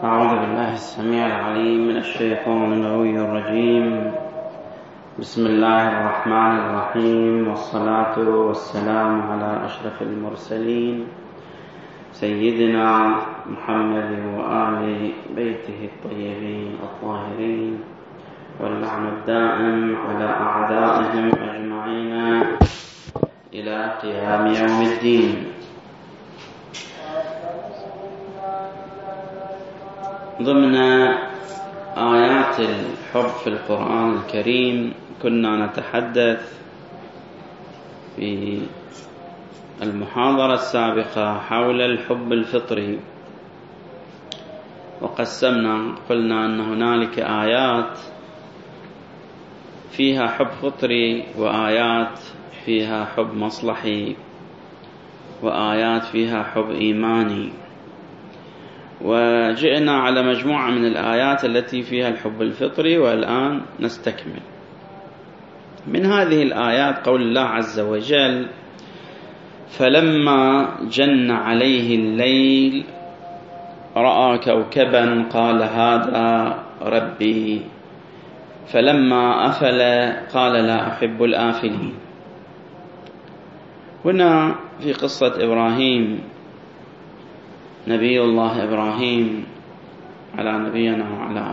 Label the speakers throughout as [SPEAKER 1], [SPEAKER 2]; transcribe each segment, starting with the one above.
[SPEAKER 1] أعوذ بالله السميع العليم من الشيطان اللغوي الرجيم. بسم الله الرحمن الرحيم، والصلاة والسلام على أشرف المرسلين سيدنا محمد وآل بيته الطيبين الطاهرين، واللعن الدائم على أعدائهم أجمعين إلى قيام يوم الدين. ضمن آيات الحب في القرآن الكريم كنا نتحدث في المحاضرة السابقة حول الحب الفطري، وقسمنا قلنا أن هنالك آيات فيها حب فطري، وآيات فيها حب مصلحي، وآيات فيها حب إيماني. وجئنا على مجموعة من الآيات التي فيها الحب الفطري، والآن نستكمل. من هذه الآيات قول الله عز وجل: فلما جن عليه الليل رأى كوكبا قال هذا ربي، فلما أفل قال لا أحب الآفلين. هنا في قصة إبراهيم، نبي الله إبراهيم على نبينا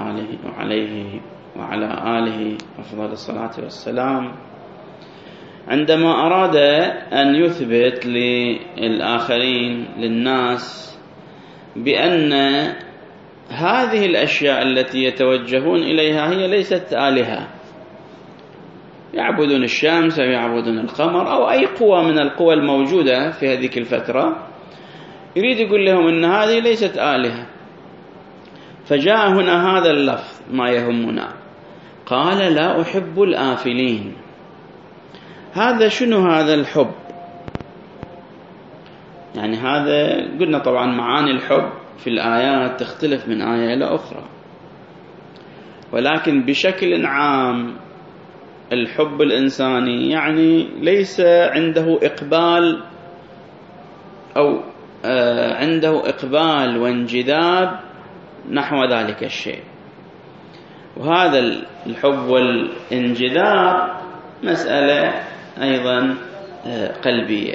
[SPEAKER 1] وعلى آله أفضل الصلاة والسلام، عندما أراد أن يثبت للآخرين للناس بأن هذه الأشياء التي يتوجهون إليها هي ليست آلهة، يعبدون الشمس أو يعبدون القمر أو أي قوة من القوى الموجودة في هذه الفترة، يريد يقول لهم أن هذه ليست آلهة. فجاء هنا هذا اللفظ ما يهمنا، قال لا أحب الآفلين. هذا شنو هذا الحب؟ يعني هذا قلنا طبعا معاني الحب في الآيات تختلف من آية إلى أخرى، ولكن بشكل عام الحب الإنساني يعني ليس عنده إقبال أو عنده إقبال وانجذاب نحو ذلك الشيء، وهذا الحب والانجذاب مسألة أيضا قلبية.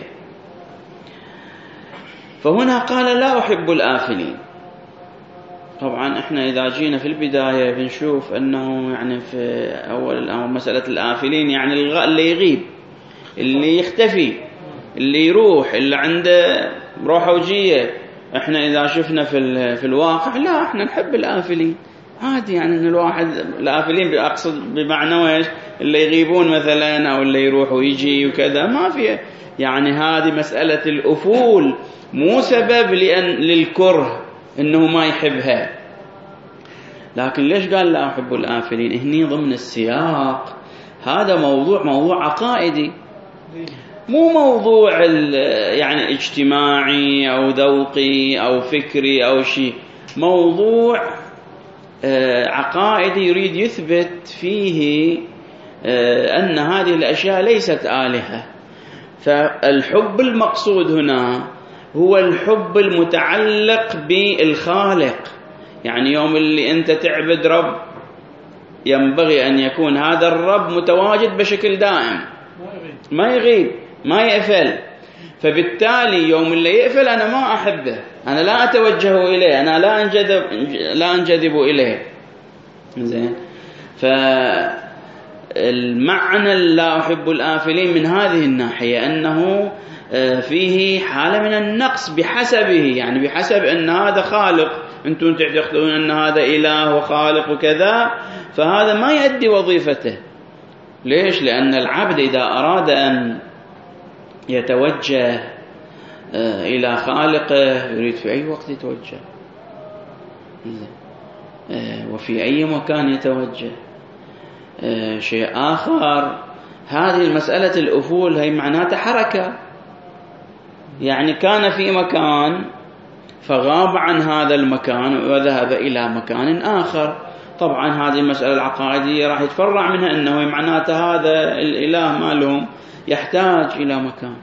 [SPEAKER 1] فهنا قال لا أحب الآفلين. طبعا احنا إذا جينا في البداية بنشوف أنه يعني في أول الأمر مسألة الآفلين يعني اللي يغيب، اللي يختفي، اللي يروح، اللي عنده روحه وجية. احنا إذا شفنا في الواقع لا، احنا نحب الآفلين عادي، يعني ان الواحد الآفلين أقصد بمعنى ويش اللي يغيبون مثلا أو اللي يروح ويجي وكذا، ما في يعني هذه مسألة الأفول مو سبب للكره إنه ما يحبها. لكن ليش قال لا أحب الآفلين؟ هني ضمن السياق هذا موضوع عقائدي، مو موضوع يعني اجتماعي أو ذوقي أو فكري أو شيء، موضوع عقائدي يريد يثبت فيه أن هذه الأشياء ليست آلهة. فالحب المقصود هنا هو الحب المتعلق بالخالق، يعني يوم اللي أنت تعبد رب ينبغي أن يكون هذا الرب متواجد بشكل دائم، ما يغيب ما يقفل. فبالتالي يوم اللي يقفل أنا ما أحبه، أنا لا أتوجه إليه، أنا لا أنجذب إليه. زين، فالمعنى لا أحب الآفلين من هذه الناحية أنه فيه حالة من النقص بحسبه، يعني بحسب أن هذا خالق، أنتم تعتقدون أن هذا إله وخالق وكذا، فهذا ما يؤدي وظيفته. ليش؟ لأن العبد إذا أراد أن يتوجه إلى خالقه يريد في أي وقت يتوجه، وفي أي مكان يتوجه. شيء آخر، هذه مسألة الأفول هي معناتها حركة، يعني كان في مكان فغاب عن هذا المكان وذهب إلى مكان آخر. طبعا هذه المسألة العقائدية راح يتفرع منها أنه معناتها هذا الإله مالهم يحتاج إلى مكان،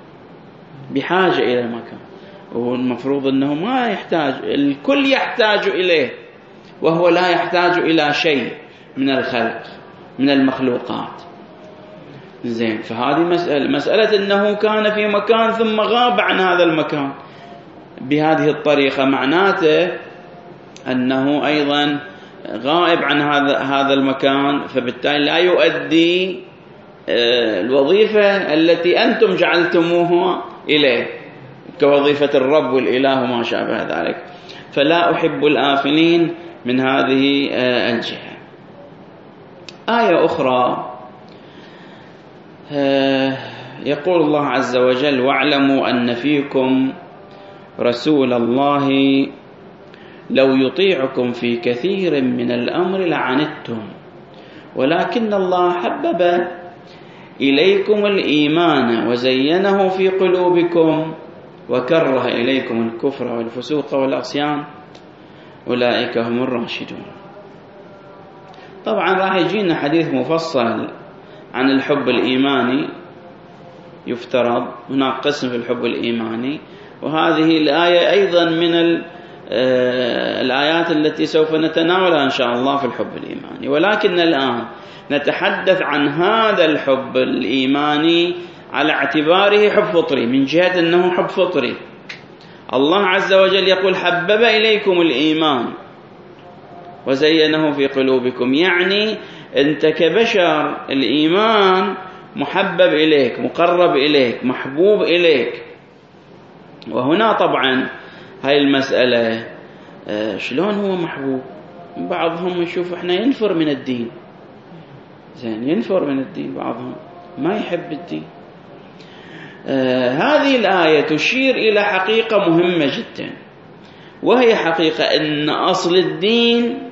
[SPEAKER 1] بحاجة إلى مكان، والمفروض أنه ما يحتاج، الكل يحتاج إليه، وهو لا يحتاج إلى شيء من الخلق من المخلوقات. زين، فهذه مسألة أنه كان في مكان ثم غاب عن هذا المكان بهذه الطريقة، معناته أنه أيضا غائب عن هذا المكان، فبالتالي لا يؤدي الوظيفة التي أنتم جعلتموها إليه كوظيفة الرب والإله وما شابه ذلك. فلا أحب الآفلين من هذه الجهة. آية أخرى يقول الله عز وجل: واعلموا أن فيكم رسول الله لو يطيعكم في كثير من الأمر لعنتم ولكن الله حبب إليكم الإيمان وزينه في قلوبكم وكره إليكم الكفر والفسوق والعصيان أولئك هم الراشدون. طبعا راح يجينا حديث مفصل عن الحب الإيماني، يفترض هناك قسم في الحب الإيماني، وهذه الآية أيضا من الآيات التي سوف نتناولها إن شاء الله في الحب الإيماني. ولكن الآن نتحدث عن هذا الحب الإيماني على اعتباره حب فطري، من جهة أنه حب فطري. الله عز وجل يقول: حبب إليكم الإيمان وزينه في قلوبكم، يعني أنت كبشر الإيمان محبب إليك، مقرب إليك، محبوب إليك. وهنا طبعا هاي المسألة شلون هو محبوب؟ بعضهم يشوف احنا ينفر من الدين، زين، ينفر من الدين، بعضهم ما يحب الدين. هذه الآية تشير إلى حقيقة مهمة جدا، وهي حقيقة أن أصل الدين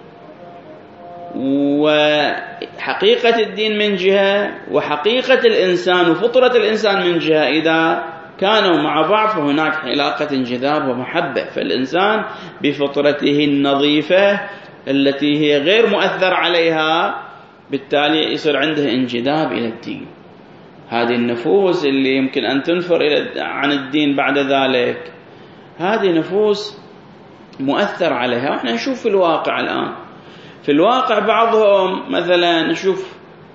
[SPEAKER 1] وحقيقة الدين من جهة، وحقيقة الإنسان وفطرة الإنسان من جهة، إذا كانوا مع بعض فهناك علاقة انجذاب ومحبة. فالإنسان بفطرته النظيفة التي هي غير مؤثر عليها، بالتالي يصير عنده انجذاب إلى الدين. هذه النفوس اللي يمكن أن تنفر عن الدين بعد ذلك، هذه نفوس مؤثر عليها. وإحنا نشوف في الواقع الآن، في الواقع بعضهم مثلا نشوف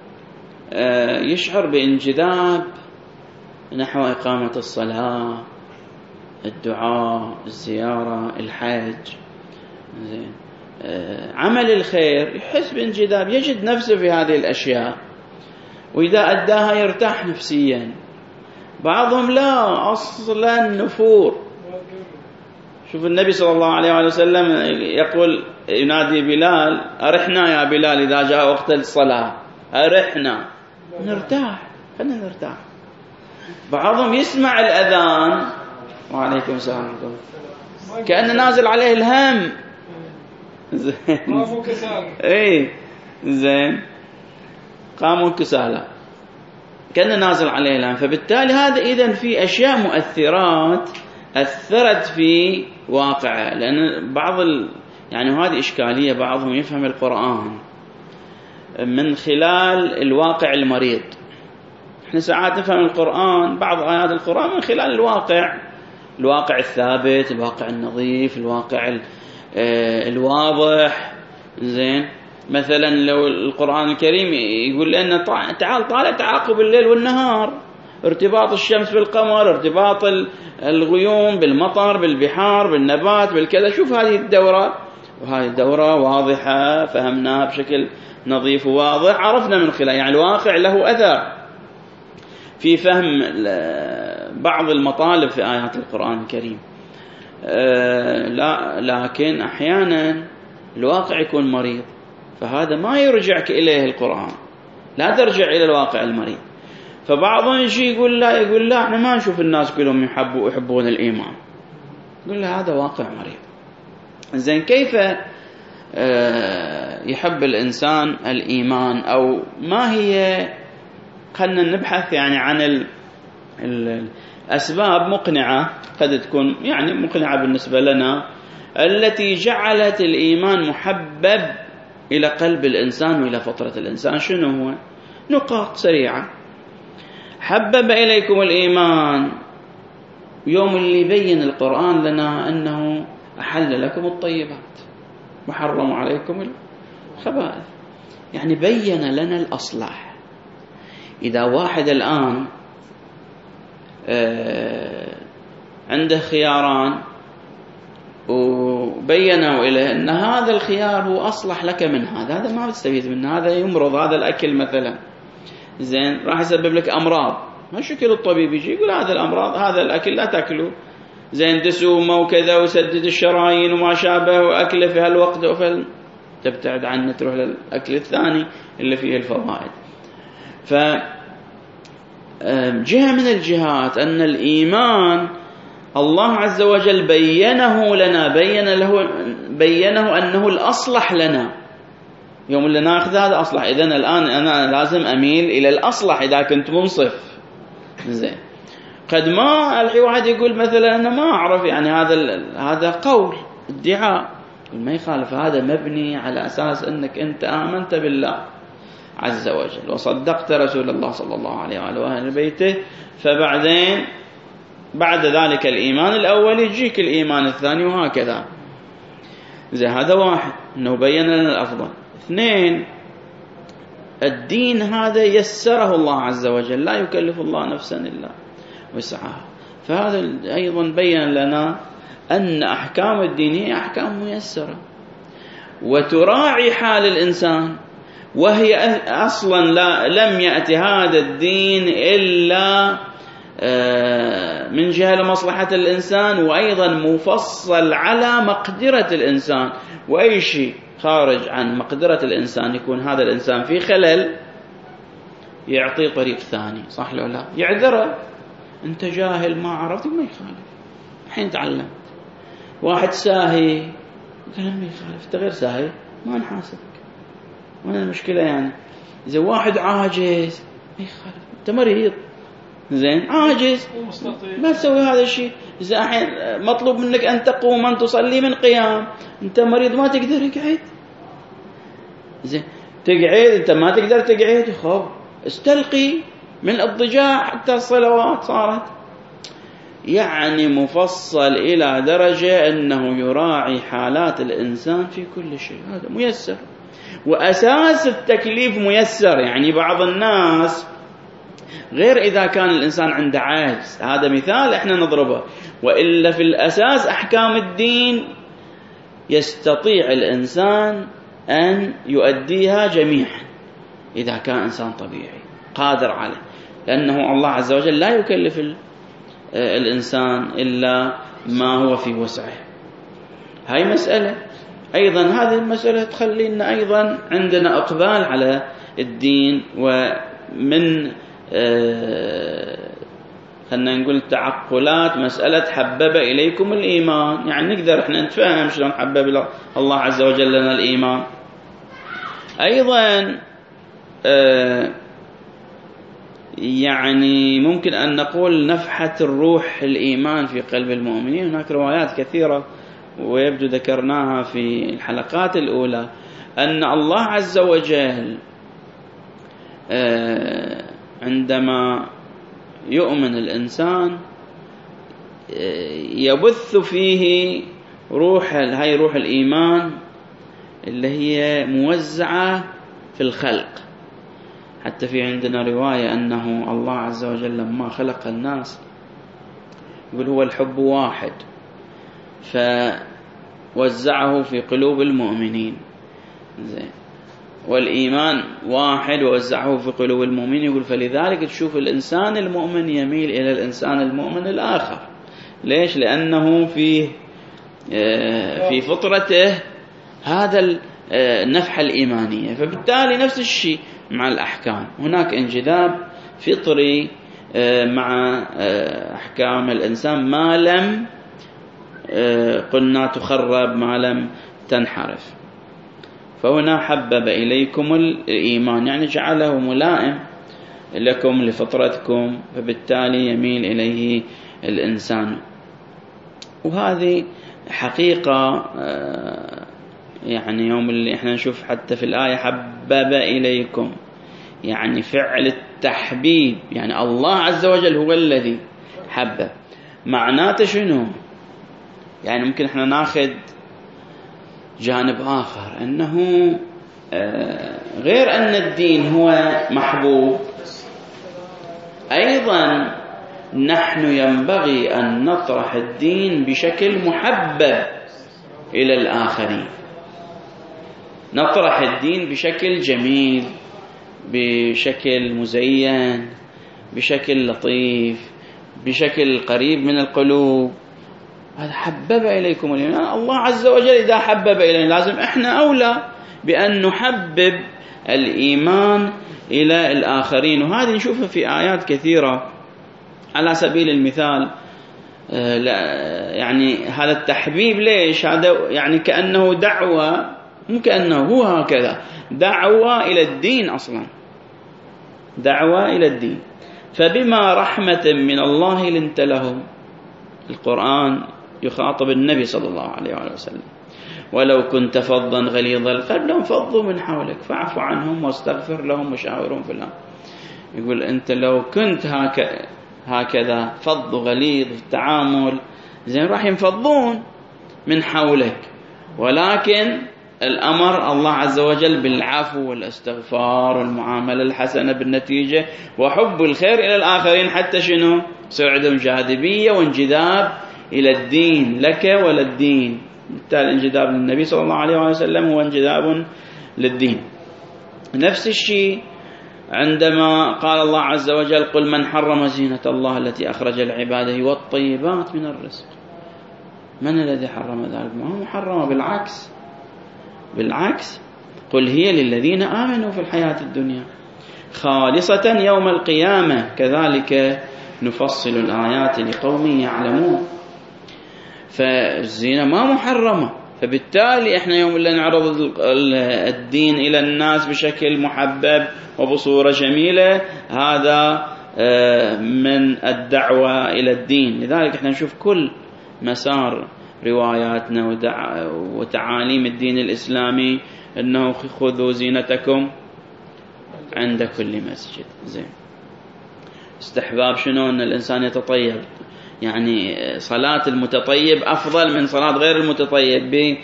[SPEAKER 1] يشعر بانجذاب نحو إقامة الصلاة، الدعاء، الزيارة، الحج، زين، عمل الخير، يحس بانجذاب، يجد نفسه في هذه الأشياء، وإذا أداها يرتاح نفسيا. بعضهم لا، أصلا نفور. شوف النبي صلى الله عليه وسلم يقول، ينادي بلال: أرحنا يا بلال إذا جاء وقت الصلاة، أرحنا، نرتاح، خلينا نرتاح. بعضهم يسمع الأذان، وعليكم السلام، كأنه نازل عليه الهم، قاموا كسالى، اي زين، قاموا كسالى، كأنه نازل عليه الهم. فبالتالي هذا إذن في أشياء مؤثرات أثرت في واقعه. لأن يعني هذه إشكالية، بعضهم يفهم القرآن من خلال الواقع المريض. احنا ساعات نفهم القرآن، بعض آيات القرآن من خلال الواقع الثابت، الواقع النظيف، الواقع الواضح. زين، مثلا لو القرآن الكريم يقول لنا تعال طالع تعاقب الليل والنهار، ارتباط الشمس بالقمر، ارتباط الغيوم بالمطر، بالبحار، بالنبات، بالكذا، شوف هذه الدورة، وهذه الدورة واضحة، فهمناها بشكل نظيف وواضح، عرفنا من خلال، يعني الواقع له أثر في فهم بعض المطالب في آيات القرآن الكريم. لكن أحيانا الواقع يكون مريض، فهذا ما يرجعك إليه القرآن، لا ترجع إلى الواقع المريض. فبعضهم يجي يقول لا احنا ما نشوف الناس كلهم يحبون الإيمان، يقول له هذا واقع مريض. زين، كيف يحب الإنسان الإيمان؟ أو ما هي، خلنا نبحث يعني عن الأسباب مقنعة، قد تكون يعني مقنعة بالنسبة لنا، التي جعلت الإيمان محبب إلى قلب الإنسان وإلى فطرة الإنسان. شنو هو؟ نقاط سريعة. حبب إليكم الإيمان، يوم اللي يبين القرآن لنا أنه أحل لكم الطيبات، وحرم عليكم الخبائث. يعني بين لنا الأصلح. إذا واحد الآن عنده خياران وبينوا إليه أن هذا الخيار هو أصلح لك من هذا ما بتستفيد منه، هذا يمرض، هذا الأكل مثلا زين راح يسبب لك أمراض، ما شكل الطبيب يجي يقول هذا الأمراض، هذا الأكل لا تأكله، زين دسومة وكذا وسدد الشرايين وما شابه وأكله في هالوقت تبتعد عنه تروح للأكل الثاني اللي فيه الفوائد. فجهة من الجهات أن الإيمان الله عز وجل بينه لنا، بينه أنه الأصلح لنا. يوم اللي ناخذ هذا أصلح، إذن الآن أنا لازم أميل إلى الأصلح إذا كنت منصف. زين قد ما الحين واحد يقول مثلا أنا ما أعرف، يعني هذا قول ادعاء، ما يخالف، هذا مبني على أساس أنك أنت آمنت بالله عز وجل وصدقت رسول الله صلى الله عليه وآله وأهل بيته، فبعدين بعد ذلك الإيمان الأول يجيك الإيمان الثاني وهكذا. زي هذا واحد أنه بين لنا الأفضل. اثنين، الدين هذا يسره الله عز وجل، لا يكلف الله نفسا إلا وسعها، فهذا أيضا بين لنا أن أحكام الدين هي أحكام ميسرة وتراعي حال الإنسان، وهي أصلا لم يأتي هذا الدين إلا من جهة مصلحة الإنسان، وأيضا مفصل على مقدرة الإنسان، وأي شيء خارج عن مقدرة الإنسان يكون هذا الإنسان في خلل يعطي طريق ثاني، صح لو لا؟ يعذره، أنت جاهل ما عرفت، ما يخالف، الحين تعلمت. واحد ساهي قال ما يخالف، أنت غير ساهي ما نحاسبك، وانا المشكلة يعني. إذا واحد عاجز ما يخالف، أنت مريض زين عاجز ما تسوي هذا الشيء. إذا الحين مطلوب منك أن تقوم أن تصلي من قيام، أنت مريض ما تقدر اقعد، زين تقعد، أنت ما تقدر تقعد، خب استلقي من الاضطجاع حتى الصلوات صارت. يعني مفصل إلى درجة أنه يراعي حالات الإنسان في كل شيء، هذا ميسر. وأساس التكليف ميسر، يعني بعض الناس غير إذا كان الإنسان عنده عاجز، هذا مثال إحنا نضربه، وإلا في الأساس أحكام الدين يستطيع الإنسان أن يؤديها جميعا إذا كان إنسان طبيعي قادر عليه، لأنه الله عز وجل لا يكلف الإنسان إلا ما هو في وسعه. هاي مسألة. أيضا هذه المسألة تخلينا أيضا عندنا إقبال على الدين، ومن خلنا نقول تعقلات مسألة حبب إليكم الإيمان، يعني نقدر إحنا نتفهم شلون حبب الله عز وجل لنا الإيمان. أيضا يعني ممكن أن نقول نفحة الروح الإيمان في قلب المؤمنين. هناك روايات كثيرة ويبدو ذكرناها في الحلقات الأولى أن الله عز وجل عندما يؤمن الإنسان يبث فيه هاي روح الإيمان اللي هي موزعة في الخلق. حتى في عندنا رواية أنه الله عز وجل لما خلق الناس يقول هو الحب واحد، فوزعه في قلوب المؤمنين، زين، والإيمان واحد ووزعه في قلوب المؤمنين. يقول فلذلك تشوف الإنسان المؤمن يميل إلى الإنسان المؤمن الآخر. ليش؟ لأنه في فطرته هذا النفحة الإيمانية. فبالتالي نفس الشيء مع الأحكام، هناك انجذاب فطري مع أحكام الإنسان ما لم قلنا تخرب، ما لم تنحرف. فهنا حبب إليكم الإيمان، يعني جعله ملائم لكم لفطرتكم، فبالتالي يميل إليه الإنسان. وهذه حقيقة يعني يوم اللي احنا نشوف حتى في الآية حبب إليكم، يعني فعل التحبيب، يعني الله عز وجل هو الذي حبب. معناته شنو؟ يعني ممكن احنا ناخذ جانب آخر أنه غير أن الدين هو محبوب، أيضا نحن ينبغي أن نطرح الدين بشكل محبب إلى الآخرين، نطرح الدين بشكل جميل، بشكل مزين، بشكل لطيف، بشكل قريب من القلوب. هذا حبب إليكم الإيمان، الله عز وجل إذا حبب إلينا لازم إحنا أولى بأن نحبب الإيمان إلى الآخرين. وهذه نشوفها في آيات كثيرة. على سبيل المثال يعني هذا التحبيب ليش؟ هذا يعني كأنه دعوة، مو كأنه هو هكذا دعوة إلى الدين، أصلا دعوة إلى الدين. فبما رحمة من الله لنت لهم، القرآن يخاطب النبي صلى الله عليه وسلم، ولو كنت فظا غليظ القلب لانفضوا من حولك فاعف عنهم واستغفر لهم وشاورهم في الأمر. يقول أنت لو كنت هكذا فظ غليظ في التعامل، زين راح ينفضون من حولك، ولكن الأمر الله عز وجل بالعفو والاستغفار والمعاملة الحسنة بالنتيجة وحب الخير إلى الآخرين، حتى شنو؟ يصير عندهم جاذبية وانجذاب إلى الدين لك وللدين. بالتالي الانجذاب للنبي صلى الله عليه وسلم هو انجذاب للدين. نفس الشيء عندما قال الله عز وجل قل من حرم زينة الله التي أخرج لعباده والطيبات من الرزق. من الذي حرم ذلك؟ ما هو محرم، بالعكس قل هي للذين آمنوا في الحياة الدنيا خالصة يوم القيامة كذلك نفصل الآيات لقوم يعلمون. فالزينة ما محرمة، فبالتالي احنا يوم اللي نعرض الدين إلى الناس بشكل محبب وبصورة جميلة، هذا من الدعوة إلى الدين. لذلك احنا نشوف كل مسار رواياتنا وتعاليم الدين الإسلامي أنه خذوا زينتكم عند كل مسجد. زين، استحباب شنو؟ أن الإنسان يتطيب، يعني صلاة المتطيب أفضل من صلاة غير المتطيب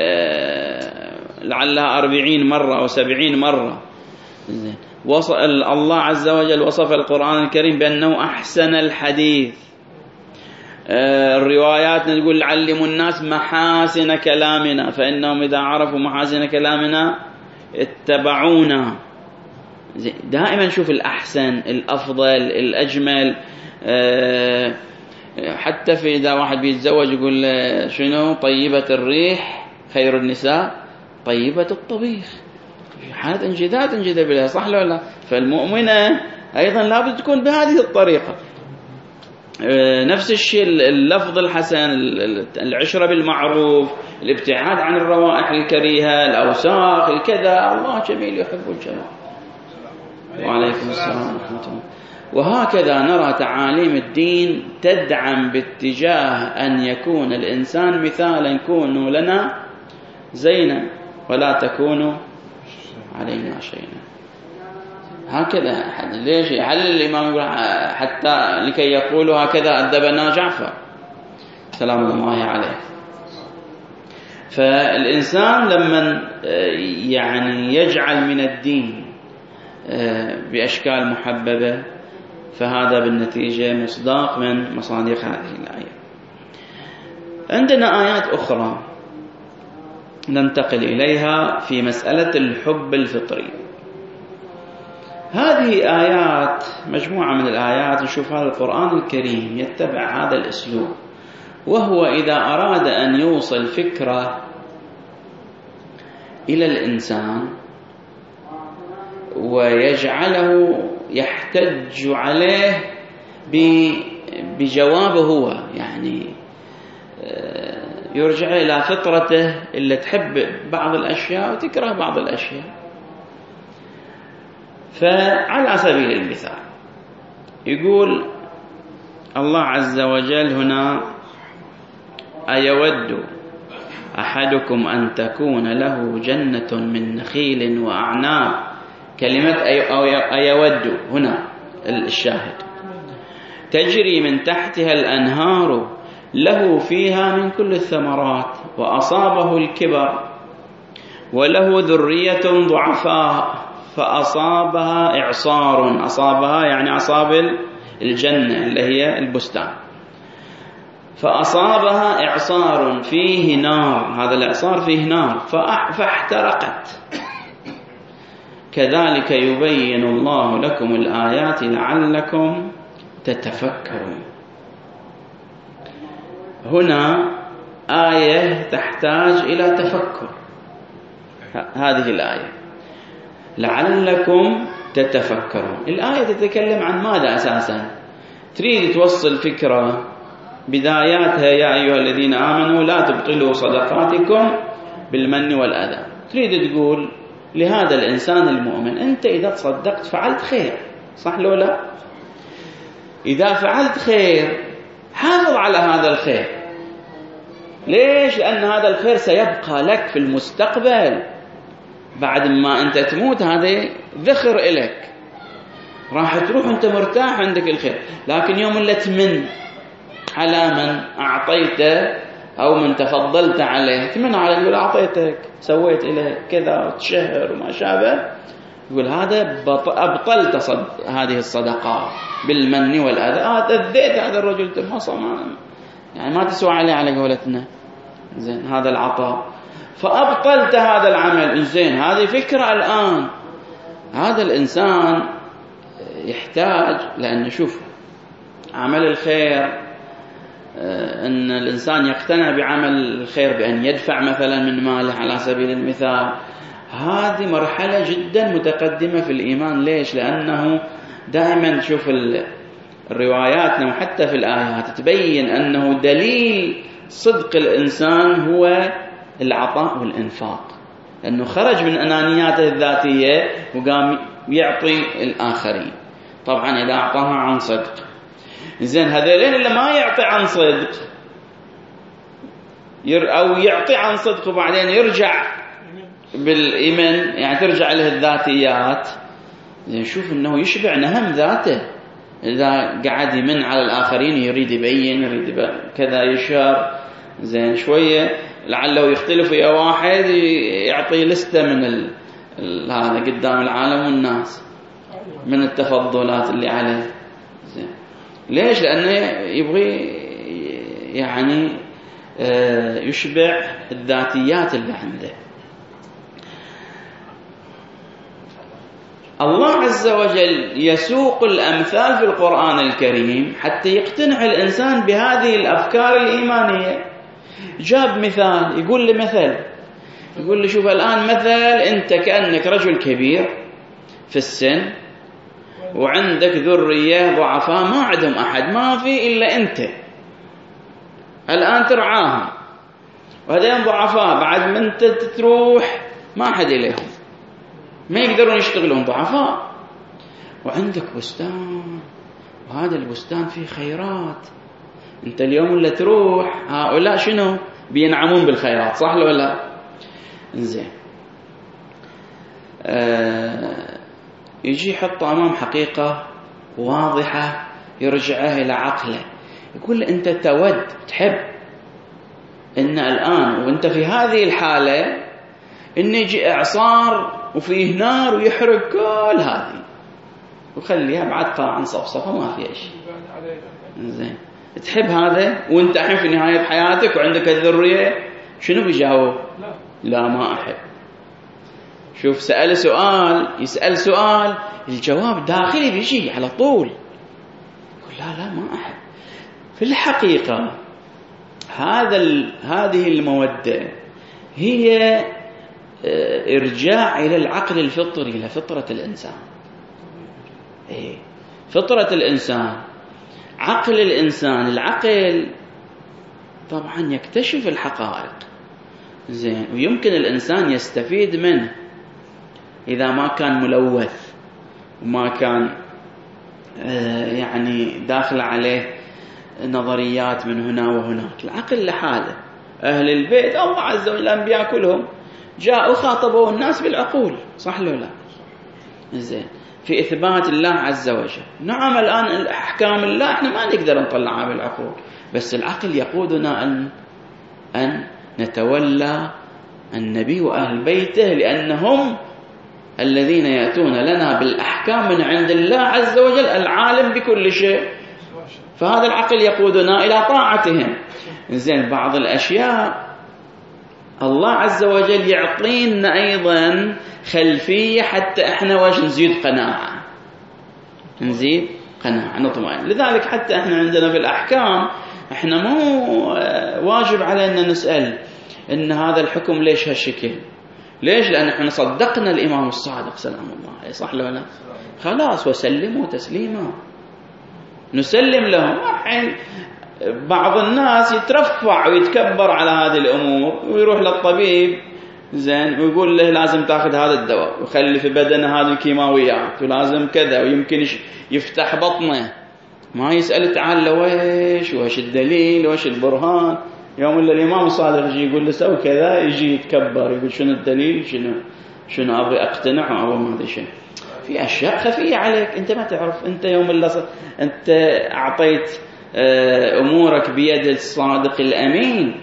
[SPEAKER 1] لعلها 40 مرة أو 70 مرة. زين، الله عز وجل وصف القرآن الكريم بأنه أحسن الحديث. الروايات تقول علموا الناس محاسن كلامنا فإنهم إذا عرفوا محاسن كلامنا اتبعونا. دائما نشوف الأحسن، الأفضل، الأجمل. حتى في إذا واحد بيتزوج يقول شنو؟ طيبة الريح خير النساء طيبة الطبيخ. حالة انجذاب لها، صح ولا لا؟ فالمؤمنة أيضا لابد تكون بهذه الطريقة. نفس الشيء اللفظ الحسن، العشرة بالمعروف، الابتعاد عن الروائح الكريهة، الأوساخ، الكذا. الله جميل يحب الجمال. وعليكم السلام ورحمة الله. وهكذا نرى تعاليم الدين تدعم باتجاه أن يكون الإنسان مثالا، كونوا لنا زينا ولا تكونوا علينا شيئا. هكذا ليش هل الإمام يقول حتى لكي يقولوا هكذا أدبنا جعفر سلام الله عليه. فالإنسان لما يعني يجعل من الدين بأشكال محببة، فهذا بالنتيجة مصداق من مصادق هذه الآية. عندنا آيات أخرى ننتقل إليها في مسألة الحب الفطري. هذه آيات، مجموعة من الآيات نشوف هذا القرآن الكريم يتبع هذا الأسلوب، وهو إذا أراد أن يوصل فكرة إلى الإنسان ويجعله يحتج عليه بجوابه هو، يعني يرجع إلى فطرته اللي تحب بعض الأشياء وتكره بعض الأشياء. فعلى سبيل المثال يقول الله عز وجل هنا أيود أحدكم أن تكون له جنة من نخيل وأعناب. كلمة أيود هنا الشاهد، تجري من تحتها الأنهار له فيها من كل الثمرات وأصابه الكبر وله ذرية ضعفاء فأصابها إعصار، أصابها يعني أصاب الجنة اللي هي البستان، فأصابها إعصار فيه نار، هذا الإعصار فيه نار فاحترقت. كذلك يبين الله لكم الآيات لعلكم تتفكرون. هنا آية تحتاج إلى تفكر، هذه الآية لعلكم تتفكرون. الآية تتكلم عن ماذا أساسا؟ تريد توصل فكرة بداياتها يا أيها الذين آمنوا لا تبطلوا صدقاتكم بالمن والأذى. تريد تقول لهذا الإنسان المؤمن أنت إذا تصدقت فعلت خير، صح لو لا؟ إذا فعلت خير حافظ على هذا الخير. ليش؟ لأن هذا الخير سيبقى لك في المستقبل بعد ما أنت تموت، هذا ذخر إليك، راح تروح أنت مرتاح عندك الخير. لكن يوم اللي تمن على من أعطيته أو من تفضلت عليه، تمن على يقول أعطيتك سويت إليه كذا تشهر وما شابه، يقول هذا أبطلت هذه الصدقات بالمن والأذى، أذيت هذا الرجل يعني ما تسوى عليه على قولتنا، زين هذا العطاء، فأبطلت هذا العمل. زين هذه فكرة الآن هذا الإنسان يحتاج، لأن شوف عمل الخير أن الإنسان يقتنع بعمل الخير بأن يدفع مثلا من ماله على سبيل المثال، هذه مرحلة جدا متقدمة في الإيمان. ليش؟ لأنه دائما تشوف الروايات وحتى في الآيات تبين أنه دليل صدق الإنسان هو العطاء والإنفاق، لأنه خرج من أنانياته الذاتية وقام يعطي الآخرين. طبعا إذا أعطاها عن صدق. زين هذين اللي ما يعطي عن صدق أو يعطي عن صدق وبعدين يرجع بالإيمان، يعني ترجع له الذاتيات، زين شوف أنه يشبع نهم ذاته. إذا قاعد يمن على الآخرين يريد يبين، يريد كذا يشهر، زين شوية لعله يختلف يا واحد يعطي لستة من هذا قدام العالم والناس من التفضلات اللي عليه. زين ليش؟ لأنه يبغي يعني يشبع الذاتيات اللي عنده. الله عز وجل يسوق الأمثال في القرآن الكريم حتى يقتنع الإنسان بهذه الأفكار الإيمانية. جاب مثال، يقول لي مثل، يقول لي شوف الآن مثل أنت كأنك رجل كبير في السن وعندك ذرية ضعفاء ما عندهم أحد، ما في إلا أنت الآن ترعاهم، وهذين ضعفاء بعد من أنت تروح ما أحد إليهم، ما يقدرون يشتغلون، ضعفاء، وعندك بستان وهذا البستان فيه خيرات، أنت اليوم اللي تروح هؤلاء شنو بينعمون بالخيرات، صح ولا لا؟ إنزين يجي يحط أمام حقيقة واضحة يرجعها إلى عقله، يقول أنت تود تحب إن الآن وأنت في هذه الحالة إن يجي إعصار وفيه نار ويحرق كل هذه وخليها بعد طلع عن صفصفة ما فيها شيء. إنزين تحب هذا وأنت الحين في نهاية حياتك وعندك الذرية، شنو بيجاوب؟ لا ما أحب. شوف سأل سؤال، يسأل سؤال الجواب داخلي بيجي على طول، يقول لا ما أحب. في الحقيقة هذه المودة هي إرجاع إلى العقل الفطري، إلى فطرة الإنسان. فطرة الإنسان، عقل الإنسان، العقل طبعا يكتشف الحقائق، زين، ويمكن الإنسان يستفيد منه إذا ما كان ملوث وما كان يعني داخل عليه نظريات من هنا وهناك. العقل لحاله، أهل البيت الله عز وجل الأنبياء كلهم جاءوا خاطبوا الناس بالعقول، صح ولا لا؟ زين في إثبات الله عز وجل. نعم الآن أحكام الله إحنا ما نقدر نطلعها بالعقول، بس العقل يقودنا أن نتولى النبي وأهل بيته، لأنهم الذين يأتون لنا بالأحكام من عند الله عز وجل العالم بكل شيء، فهذا العقل يقودنا إلى طاعتهم. زين، بعض الأشياء الله عز وجل يعطينا أيضا خلفية حتى إحنا واش نزيد قناعة، نطمئن. لذلك حتى إحنا عندنا في الأحكام إحنا مو واجب علينا نسأل إن هذا الحكم ليش هالشكل، ليش؟ لأن إحنا صدقنا الإمام الصادق سلام الله عليه، صح ولا لا؟ خلاص، وسلموا تسليما، نسلم لهم. الحين بعض الناس يترفع ويتكبر على هذه الأمور ويروح للطبيب، زين، ويقول له لازم تأخذ هذا الدواء ويخلي في بدنه هذه الكيماويات ولازم كذا، ويمكن يفتح بطنه، ما يسأل تعالى وش الدليل وش البرهان. يوم اللي الإمام الصادق يجي يقول له سوي كذا، يجي يتكبر يقول شنو الدليل، شنو أبغي أقتنع أو ما أدري شنو. في أشياء خفية عليك أنت ما تعرف. أنت يوم اللي أنت أعطيت أمورك بيد الصادق الأمين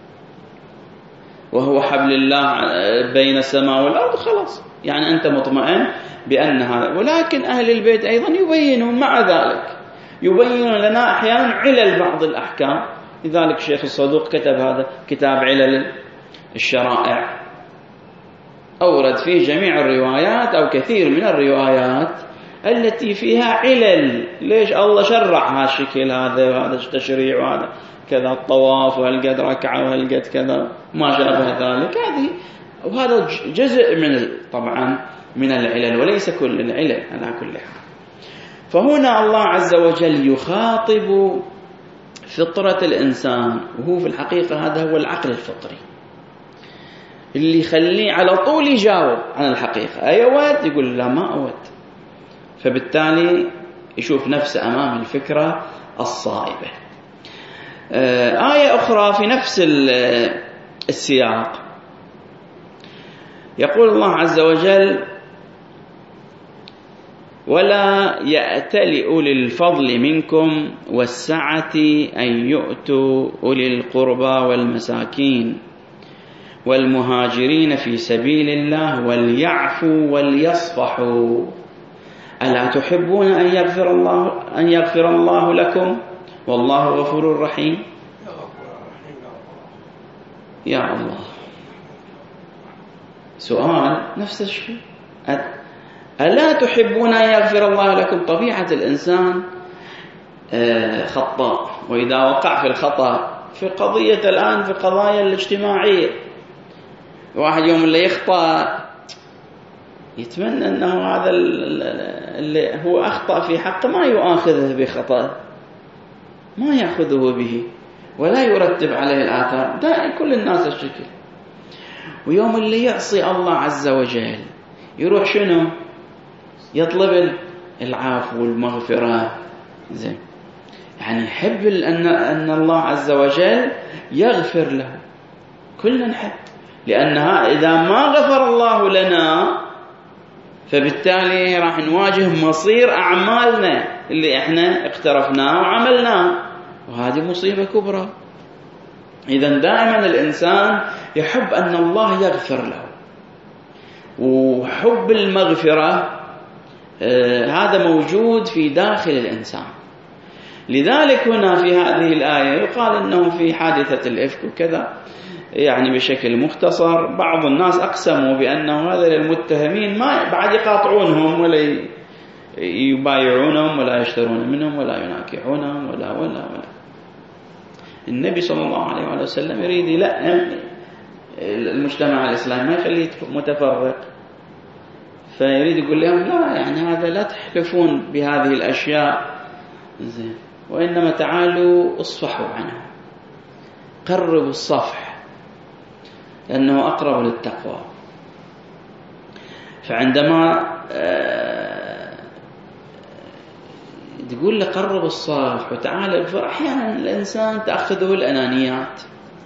[SPEAKER 1] وهو حبل الله بين السماء والأرض، خلاص يعني أنت مطمئن بأن هذا. ولكن أهل البيت أيضا يبينون، مع ذلك يبينون لنا أحيانا علل بعض الأحكام. لذلك الشيخ الصدوق كتب هذا كتاب علل الشرائع، أورد فيه جميع الروايات أو كثير من الروايات التي فيها علل، ليش الله شرع هالشكل هذا وهذا التشريع وهذا كذا، الطواف وهالقد ركعة وهالقد كذا ما شابه ذلك. هذه وهذا جزء من طبعا من العلل وليس كل العلل على كل حال. فهنا الله عز وجل يخاطب فطرة الإنسان، وهو في الحقيقة هذا هو العقل الفطري اللي يخليه على طول يجاوب عن الحقيقة، أيوة يقول لا ما أود، فبالتالي يشوف نفسه أمام الفكرة الصائبة. آية أخرى في نفس السياق يقول الله عز وجل ولا يأتل أولي الفضل منكم والسعة أن يؤتوا أولي القربى والمساكين والمهاجرين في سبيل الله وليعفوا وليصفحوا ألا تحبون أن يغفر الله لكم والله غفور رحيم. يا الله، سؤال نفس الشيء، ألا تحبون أن يغفر الله لكم؟ طبيعة الإنسان خطاء، وإذا وقع في الخطأ في قضية الآن في قضايا الاجتماعية، واحد يوم اللي يخطأ يتمنى أنه هذا اللي هو أخطأ في حقه ما يؤاخذه بخطأ، ما يأخذه به ولا يرتب عليه الآثار. دائما كل الناس الشكل. ويوم اللي يعصي الله عز وجل يروح شنو؟ يطلب العفو والمغفرة. زين، يعني يحب أن الله عز وجل يغفر له، كلنا نحب، لأنها إذا ما غفر الله لنا فبالتالي راح نواجه مصير أعمالنا اللي احنا اقترفناه وعملناه، وهذه مصيبة كبرى. إذن دائما الإنسان يحب أن الله يغفر له، وحب المغفرة هذا موجود في داخل الإنسان. لذلك هنا في هذه الآية يقال أنه في حادثة الإفك وكذا، يعني بشكل مختصر بعض الناس أقسموا بأنه هذا للمتهمين ما بعد يقاطعونهم ولا يبايعونهم ولا يشترون منهم ولا يناكحونهم ولا. النبي صلى الله عليه وسلم يريد يلأم المجتمع الإسلامي، ما يخليه متفرق، فيريد يقول لهم لا، يعني هذا لا تحلفون بهذه الأشياء، زين، وإنما تعالوا اصفحوا عنه، قربوا الصفح لأنه أقرب للتقوى. فعندما تقول له قرب الصفح وتعال اغفر، أحيانا الإنسان تأخذه الأنانيات،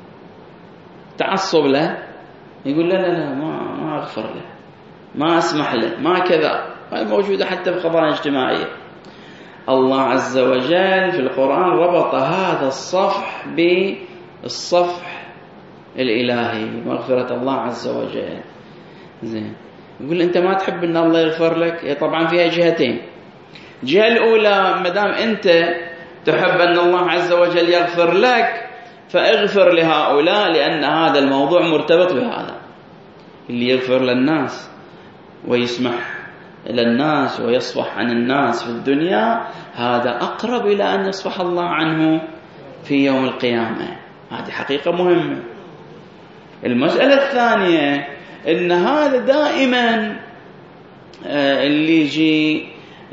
[SPEAKER 1] تعصب له، يقول لا ما أغفر له، ما أسمح له، ما كذا. هذه موجودة حتى في قضايا اجتماعية. الله عز وجل في القرآن ربط هذا الصفح بالصفح الإلهي، مغفرة الله عز وجل. زين، يقول أنت ما تحب أن الله يغفر لك؟ طبعا فيها جهتين. الجهة الأولى، مدام أنت تحب أن الله عز وجل يغفر لك فاغفر لهؤلاء، لأن هذا الموضوع مرتبط بهذا. اللي يغفر للناس ويسمح للناس ويصفح عن الناس في الدنيا، هذا أقرب إلى أن يصفح الله عنه في يوم القيامة. هذه حقيقة مهمة. المسألة الثانية، إن هذا دائما اللي يجي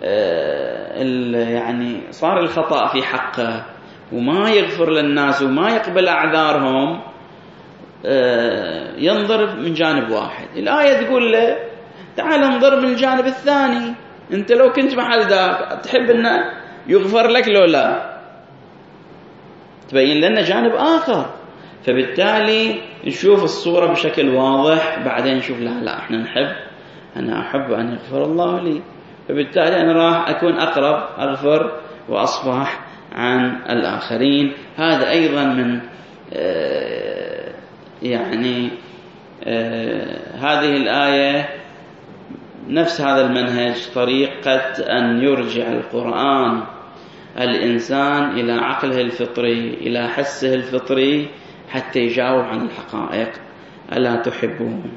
[SPEAKER 1] يعني صار الخطأ في حقه وما يغفر للناس وما يقبل أعذارهم، ينظر من جانب واحد. الآية تقول له تعال انظر من الجانب الثاني، أنت لو كنت محل ذاك تحب أن يغفر لك لو لا؟ تبين لنا جانب آخر، فبالتالي نشوف الصورة بشكل واضح. بعدين نشوف لا أنا أحب أن يغفر الله لي، فبالتالي أنا راح أكون أقرب، أغفر وأصفح عن الآخرين. هذا أيضا من هذه الآية نفس هذا المنهج، طريقة أن يرجع القرآن الإنسان إلى عقله الفطري، إلى حسه الفطري، حتى يجاوب عن الحقائق. ألا تحبون؟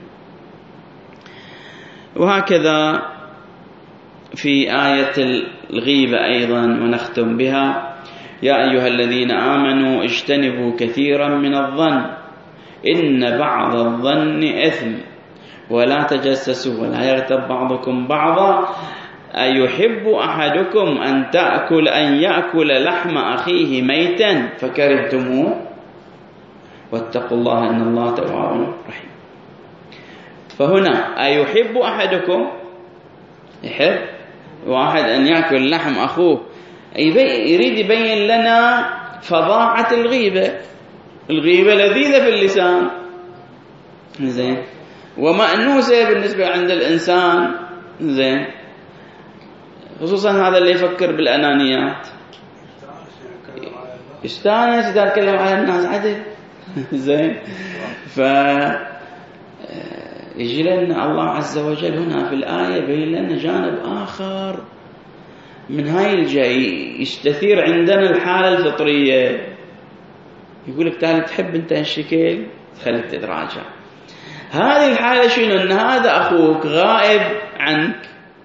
[SPEAKER 1] وهكذا في آية الغيبة أيضا، ونختم بها: يا أيها الذين آمنوا اجتنبوا كثيرا من الظن إن بعض الظن إثم ولا تجسسوا ولا يغتب بعضكم بعضا أيحب أحدكم أن يأكل لحم أخيه ميتا فكرهتموه واتقوا الله إن الله تواب رحيم. فهنا أيحب أحدكم، يحب واحد أن يأكل لحم أخوه، يريد يبين لنا فظاعة الغيبة. الغيبة لذيذة في اللسان، زين، ومأنوسة بالنسبة عند الإنسان، زين، خصوصا هذا اللي يفكر بالأنانيات، يستانس إذا تكلم على الناس عدل. زين، يجي لنا الله عز وجل هنا في الآية يبين لنا جانب آخر من هاي الجاي، يستثير عندنا الحالة الفطرية. يقول لك تعال تحب أنت هالشكل، خليك تتراجع. هذه الحالة شنو؟ أن هذا أخوك غائب عنك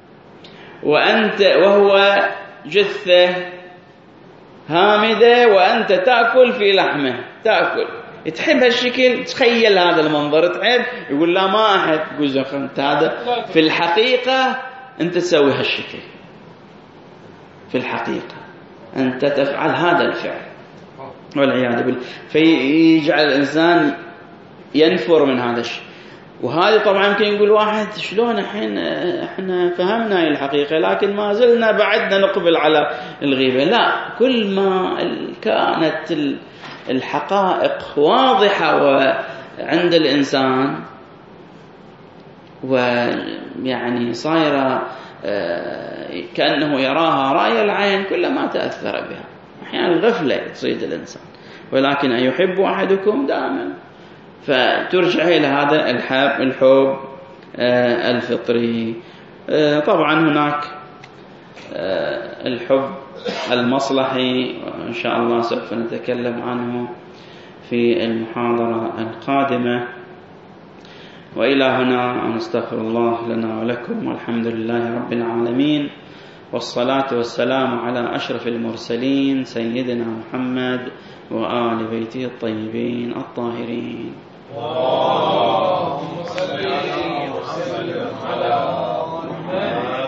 [SPEAKER 1] وهو جثة هامدة وأنت تأكل في لحمه، تأكل، تحب هالشكل، تخيل هذا المنظر، تحب. يقول لا ما أحب. يقول أنت هذا في الحقيقة أنت تسوي هالشكل، في الحقيقة أنت تفعل هذا الفعل والعياذ بالله. فيجعل الإنسان ينفر من هذا الشيء. وهذا طبعا يمكن يقول واحد شلون احنا فهمنا الحقيقة لكن ما زلنا بعدنا نقبل على الغيبة. لا، كل ما كانت الحقائق واضحة عند الإنسان ويعني صايرة كأنه يراها رأي العين، كلما تأثر بها. أحيانا الغفلة تصيد الإنسان، ولكن أن يحب أحدكم دائما، فترجع إلى هذا الحب الفطري. طبعا هناك الحب المصلحي، وإن شاء الله سوف نتكلم عنه في المحاضرة القادمة. وإلى هنا نستغفر الله لنا ولكم، والحمد لله رب العالمين، والصلاة والسلام على أشرف المرسلين سيدنا محمد وآل بيته الطيبين الطاهرين.